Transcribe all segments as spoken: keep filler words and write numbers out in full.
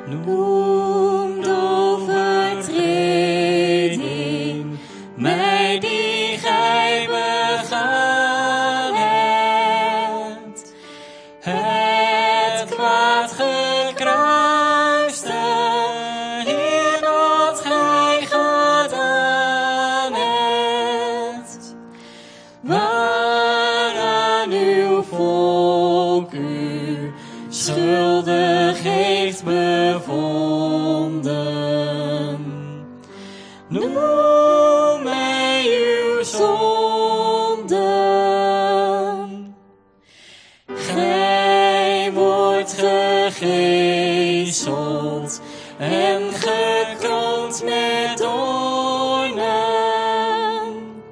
Noem de overtreding mij die gij begaan hebt. Het kwaad gekruiste, Heer, dat gij gedaan hebt. Waaraan uw volk u schuldig heeft bevonden. Noem mij uw zonden. Gij wordt gegezeld en gekroond met doornen.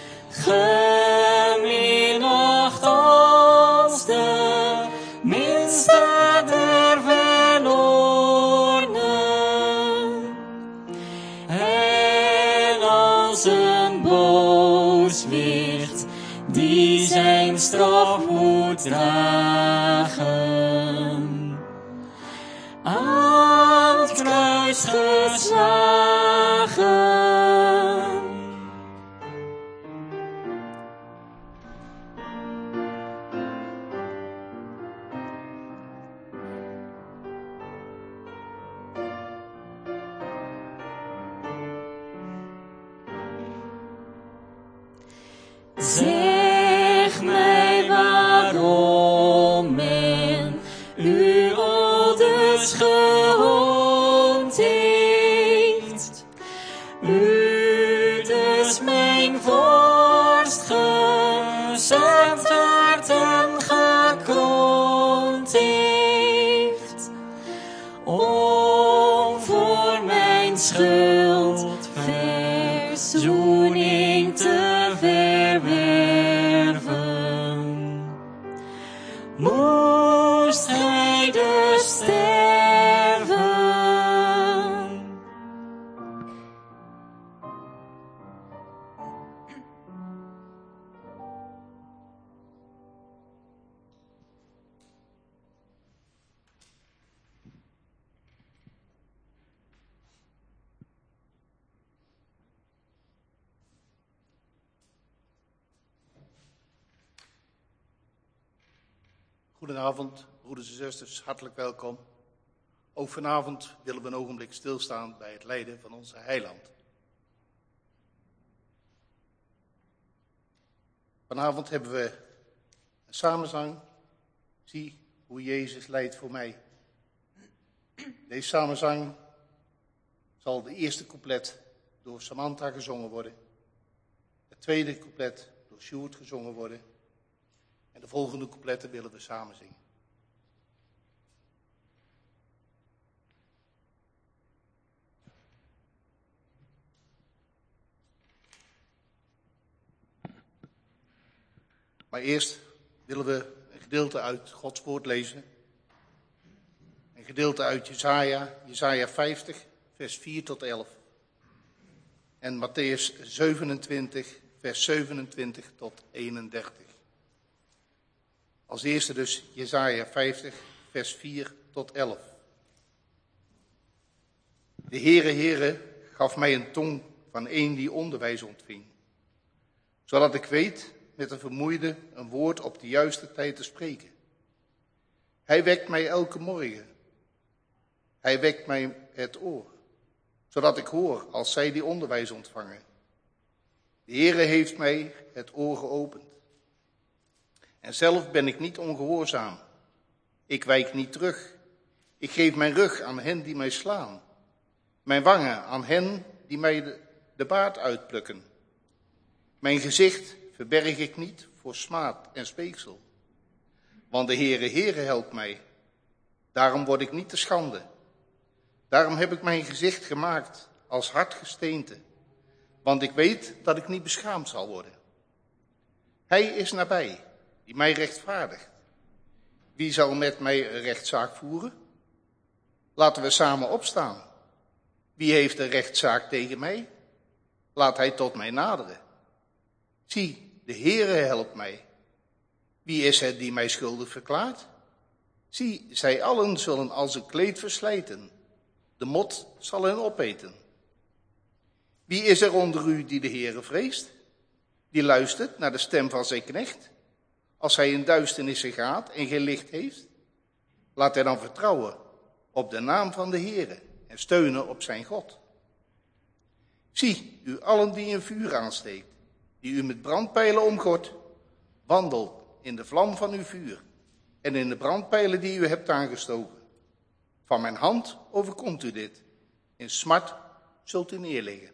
Geminacht als de minste der verlorenen. En als een booswicht die zijn straf moet dragen. Aan het kruis geslagen. Zeg mij waarom men u aldus gehoond heeft. U dus mijn vorst gezet werd en gekroond heeft. Om voor mijn schuld verzoening te verwerven. Moest gij dus sterven. Goedenavond, broeders en zusters, hartelijk welkom. Ook vanavond willen we een ogenblik stilstaan bij het lijden van onze heiland. Vanavond hebben we een samenzang. Zie hoe Jezus lijdt voor mij. Deze samenzang zal de eerste couplet door Samantha gezongen worden. Het tweede couplet door Sjoerd gezongen worden. En de volgende coupletten willen we samen zingen. Maar eerst willen we een gedeelte uit Gods woord lezen. Een gedeelte uit Jesaja, Jesaja vijftig, vers vier tot elf. En Matthäus zevenentwintig, vers zevenentwintig tot eenendertig. Als eerste dus Jesaja vijftig, vers vier tot elf. De Heere, Heere, gaf mij een tong van een die onderwijs ontving, zodat ik weet met een vermoeide een woord op de juiste tijd te spreken. Hij wekt mij elke morgen. Hij wekt mij het oor, zodat ik hoor als zij die onderwijs ontvangen. De Heere heeft mij het oor geopend. En zelf ben ik niet ongehoorzaam. Ik wijk niet terug. Ik geef mijn rug aan hen die mij slaan. Mijn wangen aan hen die mij de, de baard uitplukken. Mijn gezicht verberg ik niet voor smaad en speeksel. Want de Heere, Heere helpt mij. Daarom word ik niet te schande. Daarom heb ik mijn gezicht gemaakt als hard gesteente. Want ik weet dat ik niet beschaamd zal worden. Hij is nabij, die mij rechtvaardigt. Wie zal met mij een rechtszaak voeren? Laten we samen opstaan. Wie heeft een rechtszaak tegen mij? Laat hij tot mij naderen. Zie, de Heere helpt mij. Wie is het die mij schuldig verklaart? Zie, zij allen zullen als een kleed verslijten. De mot zal hen opeten. Wie is er onder u die de Heere vreest? Die luistert naar de stem van zijn knecht. Als hij in duisternissen gaat en geen licht heeft, laat hij dan vertrouwen op de naam van de Heere en steunen op zijn God. Zie, u allen die een vuur aansteekt, die u met brandpijlen omgort, wandel in de vlam van uw vuur en in de brandpijlen die u hebt aangestoken. Van mijn hand overkomt u dit. In smart zult u neerliggen.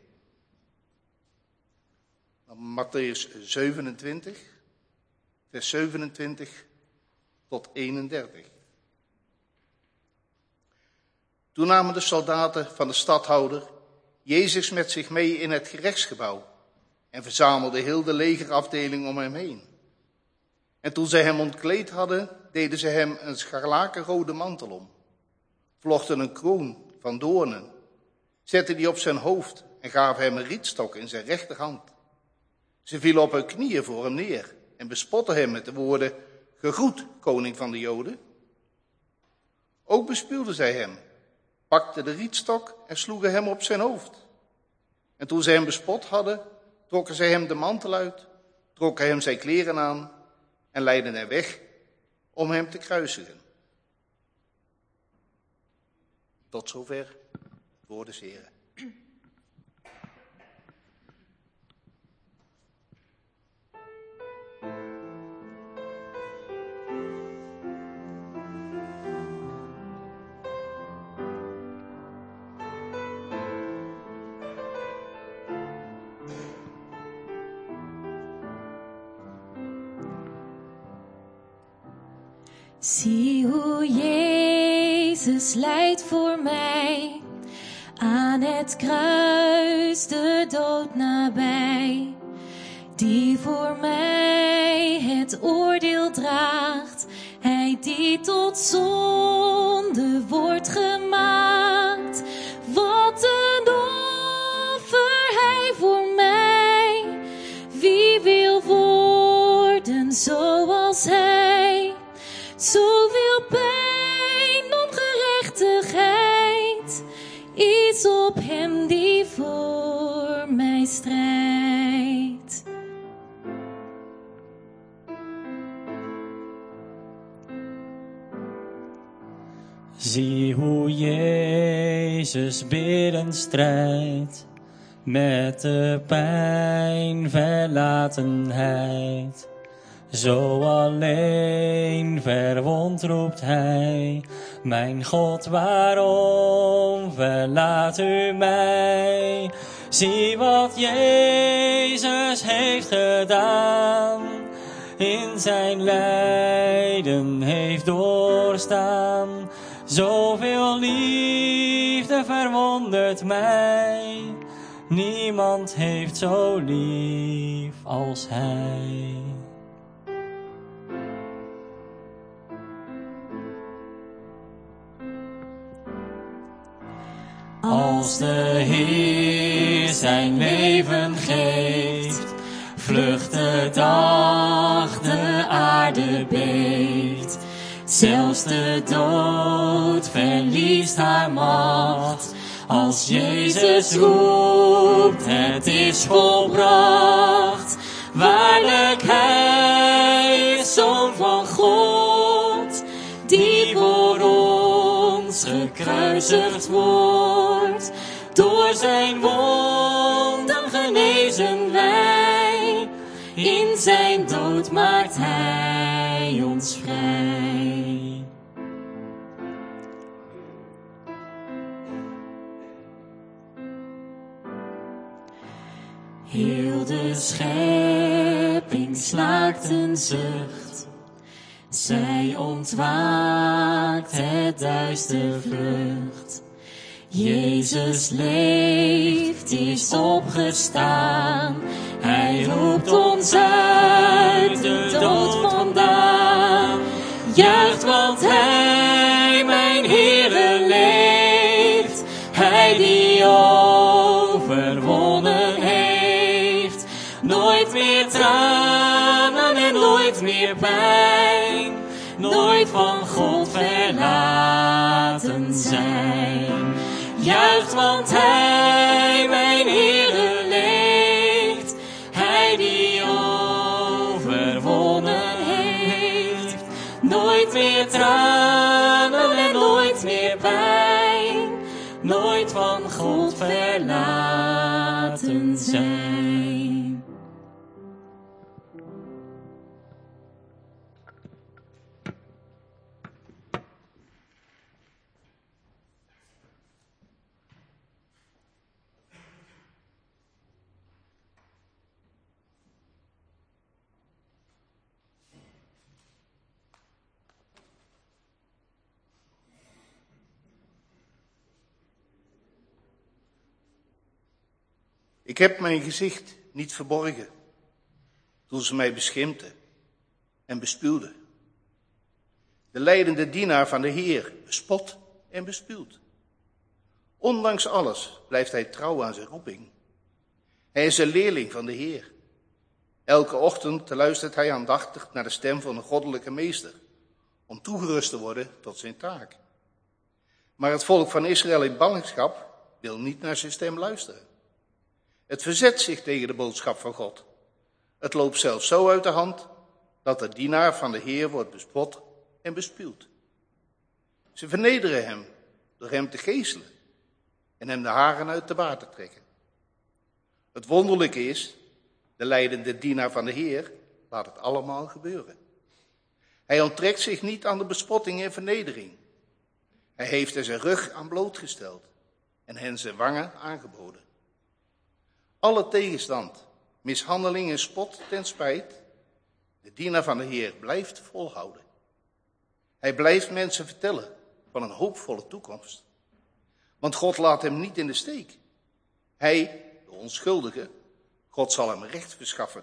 Dan Mattheüs zevenentwintig, vers zevenentwintig tot eenendertig. Toen namen de soldaten van de stadhouder Jezus met zich mee in het gerechtsgebouw en verzamelden heel de legerafdeling om hem heen. En toen zij hem ontkleed hadden, deden ze hem een scharlakenrode mantel om, vlochten een kroon van doornen, zetten die op zijn hoofd en gaven hem een rietstok in zijn rechterhand. Ze vielen op hun knieën voor hem neer en bespotten hem met de woorden: gegroet, koning van de Joden. Ook bespuwden zij hem, pakten de rietstok en sloegen hem op zijn hoofd. En toen zij hem bespot hadden, trokken zij hem de mantel uit, trokken hem zijn kleren aan en leidden hem weg om hem te kruisigen. Tot zover het woord des Heren. Zie hoe Jezus lijdt voor mij, aan het kruis de dood nabij, die voor mij het oordeel draagt, hij die tot zonde wordt gemaakt. Wat een offer hij voor mij, wie wil worden zoals hij? Zoveel pijn, ongerechtigheid, is op hem die voor mij strijdt. Zie hoe Jezus biddend strijdt met de pijn, verlatenheid. Zo alleen verwond roept hij: mijn God, waarom verlaat u mij? Zie wat Jezus heeft gedaan, in zijn lijden heeft doorstaan. Zoveel liefde verwondert mij, niemand heeft zo lief als hij. Als de Heer zijn leven geeft, vlucht de dag, de aarde beeft. Zelfs de dood verliest haar macht. Als Jezus roept, het is volbracht. Waarlijk, hij is Zoon van God, die voor ons gekruisigd wordt. Door zijn wonden genezen wij, in zijn dood maakt hij ons vrij. Heel de schepping slaakt een zucht, zij ontwaakt, het duister vlucht. Jezus leeft, is opgestaan, hij roept ons uit de dood vandaan. Juicht, want hij, mijn Heere, leeft, hij die overwonnen heeft. Nooit meer tranen en nooit meer pijn, nooit van God verlaten zijn. Juicht, want hij, mijn Heere, leeft. Hij die overwonnen heeft. Nooit meer tranen en nooit meer pijn. Nooit van God verlaten zijn. Ik heb mijn gezicht niet verborgen toen ze mij beschimpten en bespuwden. De lijdende dienaar van de Heer bespot en bespuwt. Ondanks alles blijft hij trouw aan zijn roeping. Hij is een leerling van de Heer. Elke ochtend luistert hij aandachtig naar de stem van een goddelijke meester, om toegerust te worden tot zijn taak. Maar het volk van Israël in ballingschap wil niet naar zijn stem luisteren. Het verzet zich tegen de boodschap van God. Het loopt zelfs zo uit de hand dat de dienaar van de Heer wordt bespot en bespuwd. Ze vernederen hem door hem te geeselen en hem de haren uit de baard te trekken. Het wonderlijke is, de lijdende dienaar van de Heer laat het allemaal gebeuren. Hij onttrekt zich niet aan de bespotting en vernedering. Hij heeft er zijn rug aan blootgesteld en hen zijn wangen aangeboden. Alle tegenstand, mishandeling en spot ten spijt, de dienaar van de Heer blijft volhouden. Hij blijft mensen vertellen van een hoopvolle toekomst. Want God laat hem niet in de steek. Hij, de onschuldige, God zal hem recht verschaffen.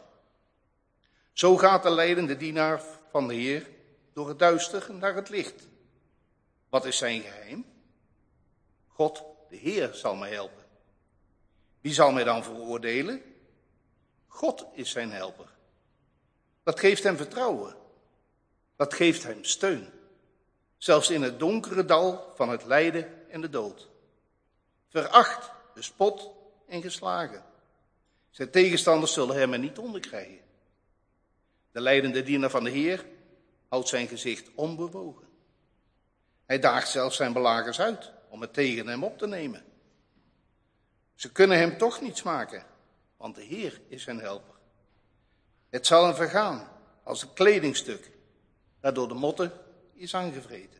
Zo gaat de lijdende dienaar van de Heer door het duister naar het licht. Wat is zijn geheim? God, de Heer, zal mij helpen. Wie zal mij dan veroordelen? God is zijn helper. Dat geeft hem vertrouwen. Dat geeft hem steun. Zelfs in het donkere dal van het lijden en de dood. Veracht, bespot en geslagen. Zijn tegenstanders zullen hem er niet onder krijgen. De lijdende dienaar van de Heer houdt zijn gezicht onbewogen. Hij daagt zelfs zijn belagers uit om het tegen hem op te nemen. Ze kunnen hem toch niets maken, want de Heer is zijn helper. Het zal hem vergaan als een kledingstuk dat door de motten is aangevreten.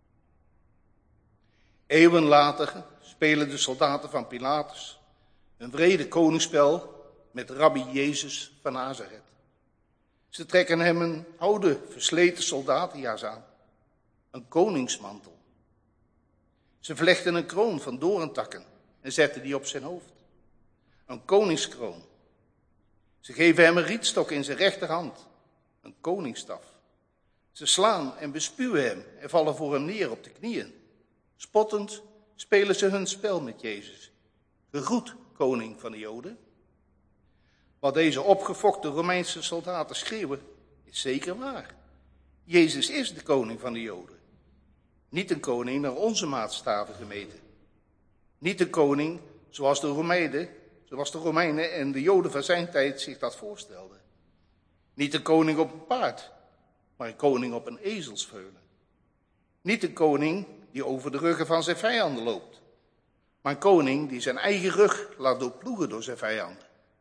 Eeuwen later spelen de soldaten van Pilatus een wrede koningsspel met rabbi Jezus van Nazareth. Ze trekken hem een oude, versleten soldatenjas aan, een koningsmantel. Ze vlechten een kroon van doorntakken en zetten die op zijn hoofd. Een koningskroon. Ze geven hem een rietstok in zijn rechterhand, een koningsstaf. Ze slaan en bespuwen hem en vallen voor hem neer op de knieën. Spottend spelen ze hun spel met Jezus. Gegroet, koning van de Joden. Wat deze opgefokte Romeinse soldaten schreeuwen, is zeker waar. Jezus is de koning van de Joden. Niet een koning naar onze maatstaven gemeten. Niet een koning zoals de Romeinen, zoals de Romeinen en de Joden van zijn tijd zich dat voorstelden. Niet een koning op een paard, maar een koning op een ezelsveulen. Niet een koning die over de ruggen van zijn vijanden loopt, maar een koning die zijn eigen rug laat doorploegen door zijn vijanden.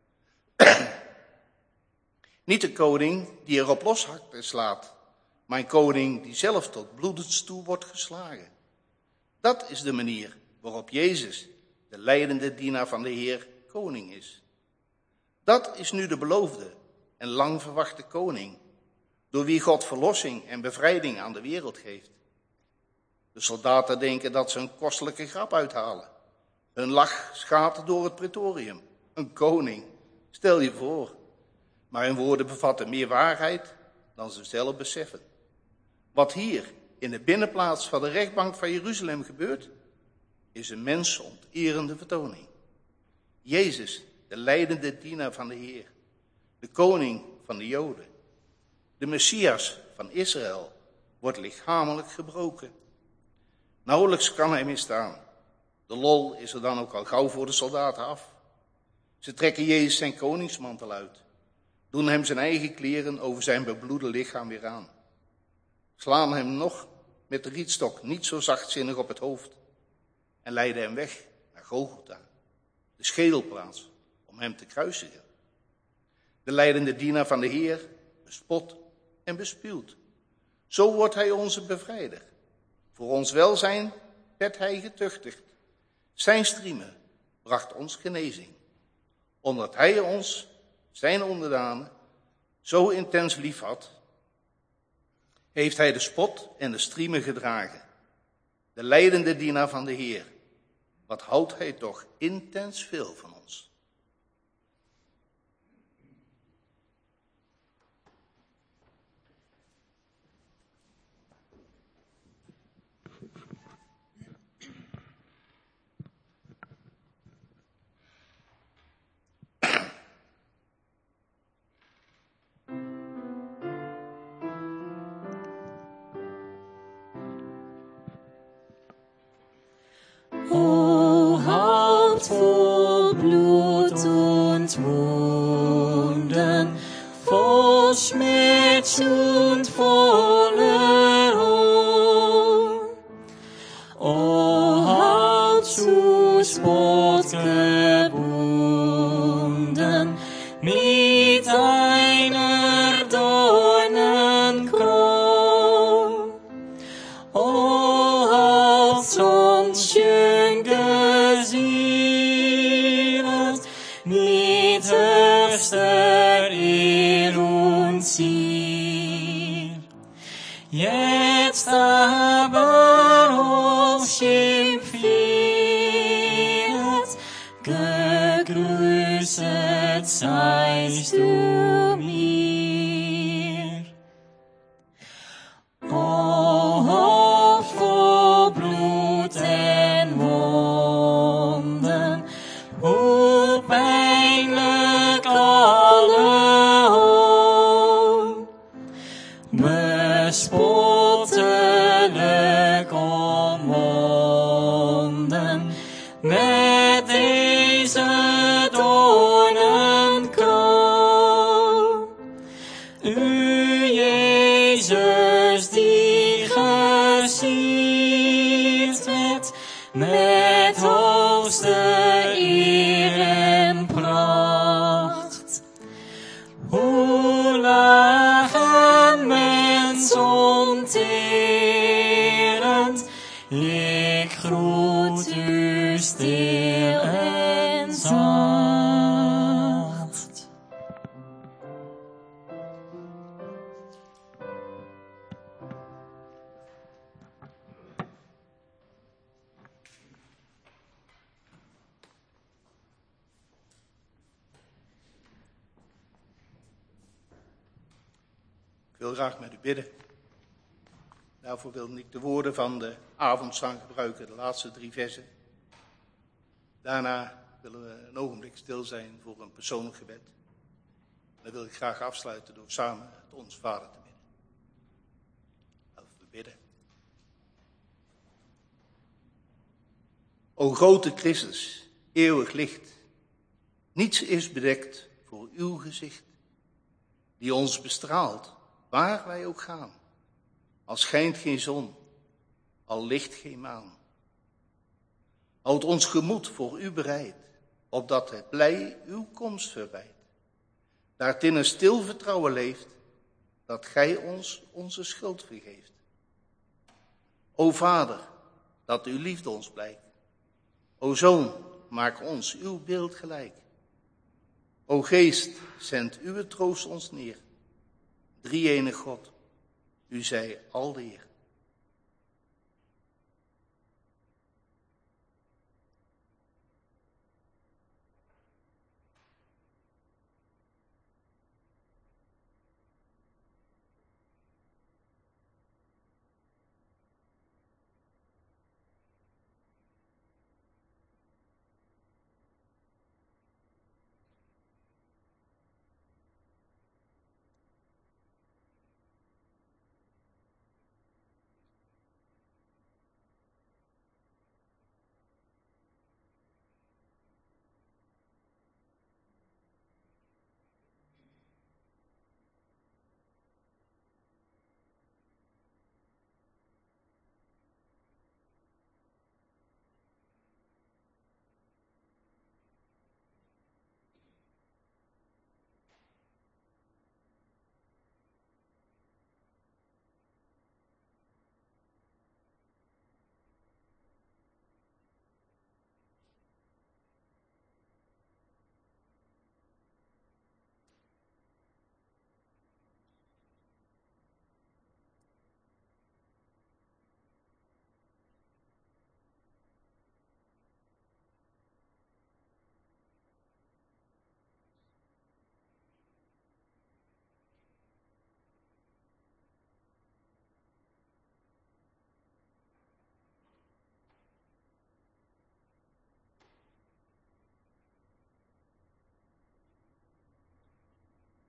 Niet een koning die erop loshakt en slaat, maar een koning die zelf tot bloedens toe wordt geslagen. Dat is de manier waarop Jezus, de lijdende dienaar van de Heer, koning is. Dat is nu de beloofde en lang verwachte koning, door wie God verlossing en bevrijding aan de wereld geeft. De soldaten denken dat ze een kostelijke grap uithalen. Hun lach schaadt door het praetorium. Een koning, stel je voor. Maar hun woorden bevatten meer waarheid dan ze zelf beseffen. Wat hier in de binnenplaats van de rechtbank van Jeruzalem gebeurt, is een mensonterende vertoning. Jezus, de lijdende dienaar van de Heer, de koning van de Joden, de Messias van Israël, wordt lichamelijk gebroken. Nauwelijks kan hij meer staan. De lol is er dan ook al gauw voor de soldaten af. Ze trekken Jezus zijn koningsmantel uit, doen hem zijn eigen kleren over zijn bebloede lichaam weer aan, slaan hem nog met de rietstok niet zo zachtzinnig op het hoofd en leiden hem weg naar Golgotha, de schedelplaats, om hem te kruisigen. De lijdende dienaar van de Heer bespot en bespuwd. Zo wordt hij onze bevrijder. Voor ons welzijn werd hij getuchtigd. Zijn striemen bracht ons genezing. Omdat hij ons, zijn onderdanen, zo intens lief had, heeft hij de spot en de striemen gedragen. De lijdende dienaar van de Heer. Wat houdt hij toch intens veel van ons. O Haupt voll Blut und Wunden, voll Schmerz und voller Hohn. O Haupt zu Spott gebunden, mit einer Dornenkrone. O Haupt sonst schön gesieret, mit höchster Ehr und Zier. Jetzt aber uns schimpfiert, gegrüßet seist du mir. O Haupt voll Blut en Wunden, hoe pijnlijk alle hoon, bespottelijk omwonden, met deze doornenkroon. U Jezus die gesierd werd met hoogste eer en pracht. Hoe laag en mensonterend, ik groet u stil en zacht. Ik wil graag met u bidden. Daarvoor wil ik de woorden van de avondzang gebruiken, de laatste drie versen. Daarna willen we een ogenblik stil zijn voor een persoonlijk gebed. Dan wil ik graag afsluiten door samen het Ons Vader te bidden. Laten we bidden. O grote Christus, eeuwig licht, niets is bedekt voor uw gezicht, die ons bestraalt, waar wij ook gaan. Al schijnt geen zon, al licht geen maan. Houd ons gemoed voor u bereid, opdat het blij uw komst verbijt. Daar het in een stil vertrouwen leeft, dat gij ons onze schuld vergeeft. O Vader, dat uw liefde ons blijkt. O Zoon, maak ons uw beeld gelijk. O Geest, zend uw troost ons neer. Drie-enige God, u zij al de eer.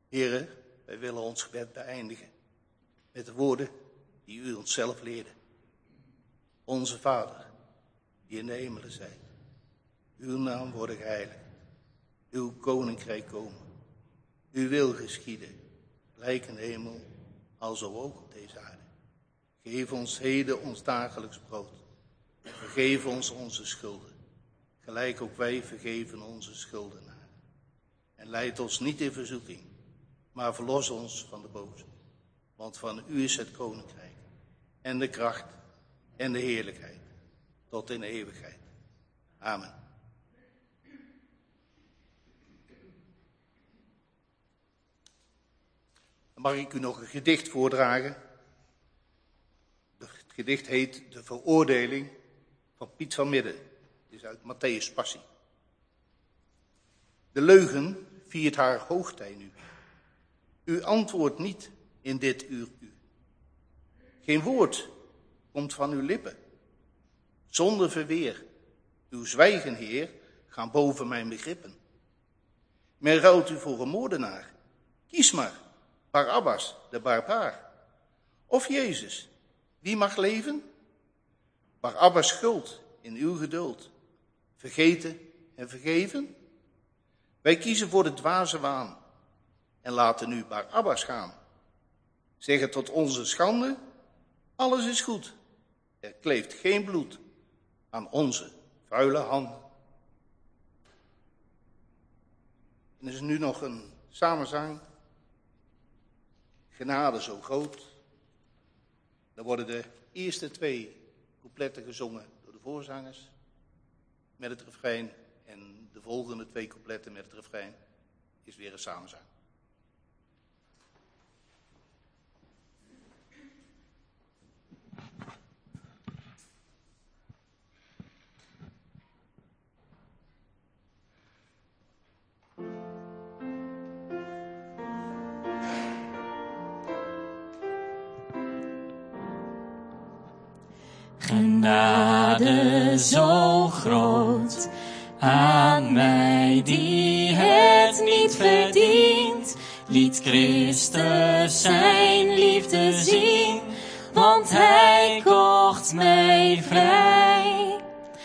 Heren, wij willen ons gebed beëindigen met de woorden die u ons zelf leerde. Onze Vader, die in de hemelen zijt, uw naam worden geheiligd, uw koninkrijk komen, uw wil geschieden, gelijk in de hemel, alzo ook op deze aarde. Geef ons heden ons dagelijks brood en vergeef ons onze schulden, gelijk ook wij vergeven onze schuldenaren. En leid ons niet in verzoeking, maar verlos ons van de boze. Want van u is het koninkrijk en de kracht en de heerlijkheid tot in eeuwigheid. Amen. Dan mag ik u nog een gedicht voordragen. Het gedicht heet De Veroordeling van Piet van Midden. Het is uit Matthäus Passie. De leugen viert haar hoogtij nu. U antwoordt niet in dit uur u. Geen woord komt van uw lippen. Zonder verweer. Uw zwijgen, Heer, gaan boven mijn begrippen. Men ruilt u voor een moordenaar. Kies maar, Barabbas, de barbaar. Of Jezus, wie mag leven? Barabbas schuld in uw geduld. Vergeten en vergeven? Wij kiezen voor de dwaze waan en laten nu Barabbas gaan. Zeggen tot onze schande, alles is goed. Er kleeft geen bloed aan onze vuile handen. En er is nu nog een samenzang. Genade zo groot. Dan worden de eerste twee coupletten gezongen door de voorzangers met het refrein. En de volgende twee coupletten met het refrein is weer een samenzang. Genade zo groot aan mij die het niet verdient, liet Christus zijn liefde zien, want hij kocht mij vrij.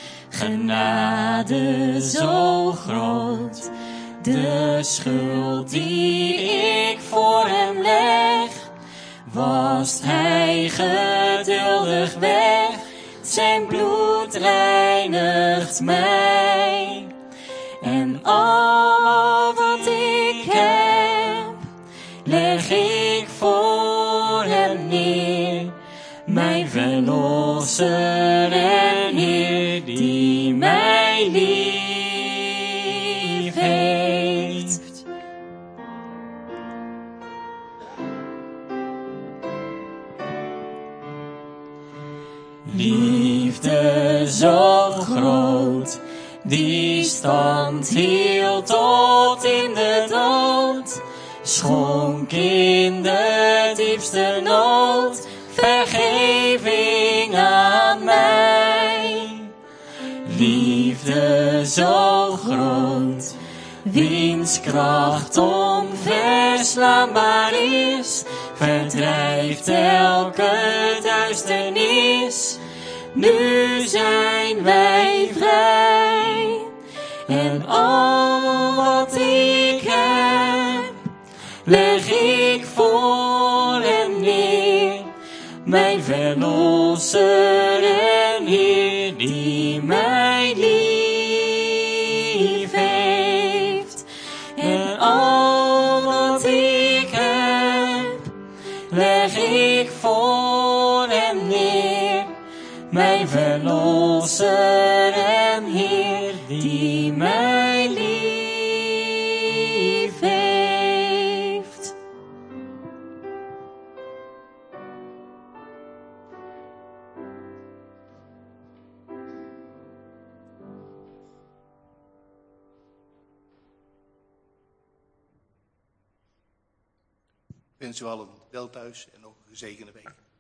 Genade zo groot, de schuld die ik voor hem leg, wast hij geduldig weg. Zijn bloed reinigt mij. En al wat ik heb, leg ik voor hem neer. Mijn verlosser en Heer, die mij lief heeft. Liefde zo groot, die stand hield tot in de dood, schonk in de diepste nood vergeving aan mij. Liefde zo groot, wiens kracht onverslaanbaar is, verdrijft elke duisternis. Nu zijn wij vrij. En al wat ik heb, leg ik voor hem neer. Mijn verlosser en Heer, die mij lief heeft. En al wat ik heb, leg ik voor hem neer. Mijn verlosser en Heer, die mij lief heeft. Ik wens u allen wel thuis en nog een gezegende week.